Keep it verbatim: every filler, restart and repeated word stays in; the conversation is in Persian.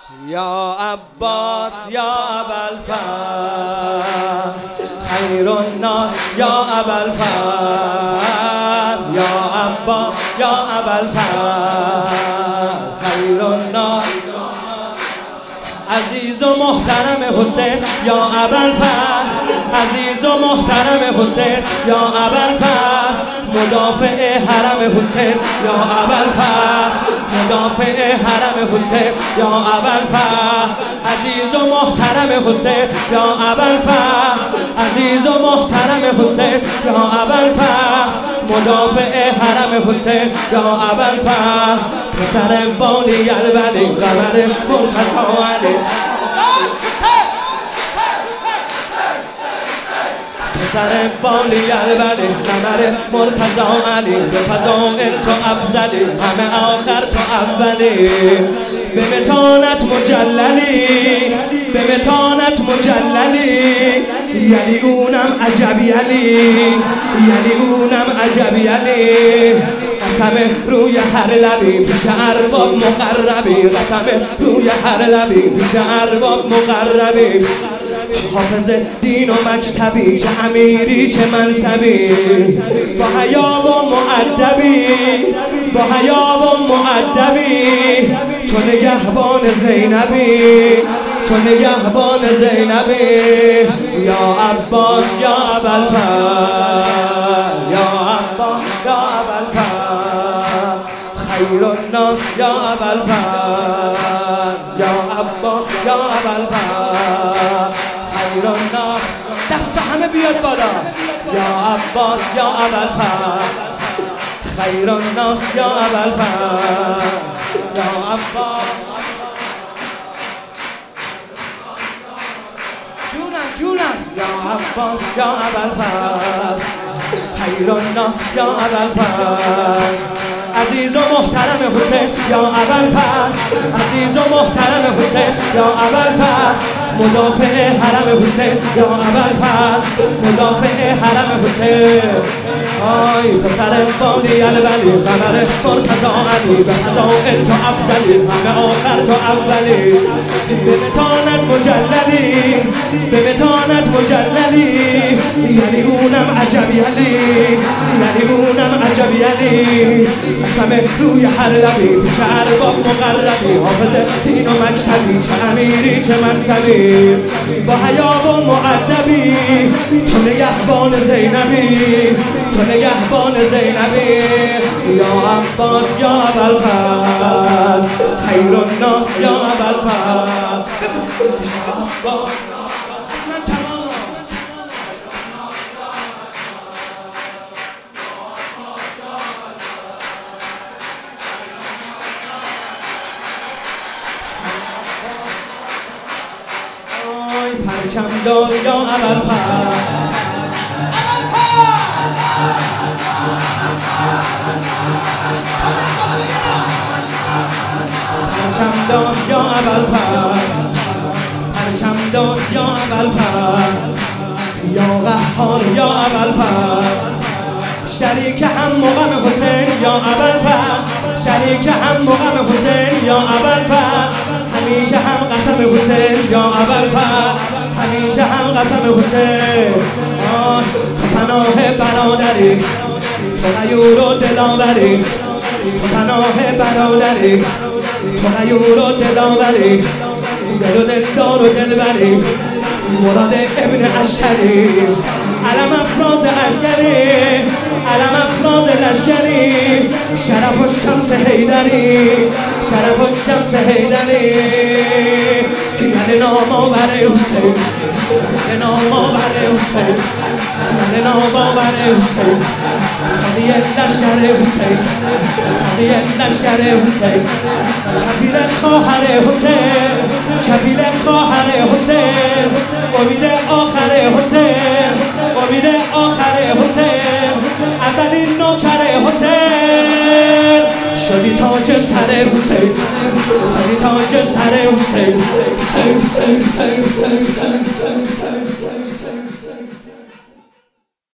یا عباس یا ابوالفضل خیر الناس یا ابوالفضل یا عباس یا ابوالفضل خیر الناس عزیز و محترم حسین یا ابوالفضل عزیز و محترم حسین یا ابوالفضل مدافع حرم حسین یا ابوالفضل مدافع حرم حسین یا ابوالفضل عزیز و محترم حسین یا ابوالفضل عزیز و محترم حسین یا ابوالفضل مدافع حرم حسین یا ابوالفضل پسر والی الولی قمر مرتضی علی پسر والی الولی قمر مرتضی علی به فضائل تو افضلی همه آخر تو اولی به متانت مجللی به متانت مجللی یعنی اونم عجبی علی یعنی اونم عجبی علی قسم روی هر لبی پیش ارباب مقربی قسم روی هر لبی پیش ارباب مقربی حافظ دین و مکتبی چه امیری چه منصبی با حیا و مؤدبی با حیا و مؤدبی تو نگهبان زینبی تو نگهبان زینبی یا عباس یا ابوالفضل یا عباس یا ابوالفضل خیر الناس یا ابوالفضل یا عباس یا ابوالفضل خیر الناس دست همه بیاد بالا یا عباس یا ابوالفضل خیر الناس یا ابوالفضل یا عباس جونم جونم یا عباس یا ابوالفضل خیر الناس یا ابوالفضل عزیز و محترم حسین یا ابوالفضل عزیز و محترم حسین یا ابوالفضل مدافع حرم حسین یا ابوالفضل مدافع حرم حسین آی پسر والی الولی قمر مرتضی علی به فضائل تو افضلی همه آخر تو اولی به متانت مجللی به متانت مجللی یعنی اونم عجبی علی یعنی اونم عجبی علی قسم روی هر لبی پیش ارباب مقربی حافظ دین و مکتبی چه امیری چه منصبی با حیا و مؤدبی تو نگهبان زینبی تو نگهبان زینبی یا عباس یا ابوالفضل خیر الناس یا ابوالفضل یا عباس پرچم دار یا ابوالفضل پرچم دار یا ابوالفضل پرچم دار یا ابوالفضل یا قهار یا ابوالفضل شریک هم مقام حسین یا ابوالفضل شریک هم مقام حسین یا ابوالفضل همیشه هم قسم حسین یا ابوالفضل همیشه هم قسم حسین تو پناه برادری تو غیور و دلاوری تو پناه برادری تو غیور و دلاوری دل و دلدار و دلبری مراد ابن اشتری علم افراز اشکری علم افراز لشکری شرف و شمس حیدری شرف و شمس حیدری یعنی نام آور حسین یعنی نام آور حسین یعنی نام آور حسین سادی لشکر حسین سادی لشکر حسین کفیل خواهر حسین کفیل خواهر حسین امید آخر حسین امید آخر حسین اولین نوکر حسین شدی تاج سر حسین شدی تاج سر حسین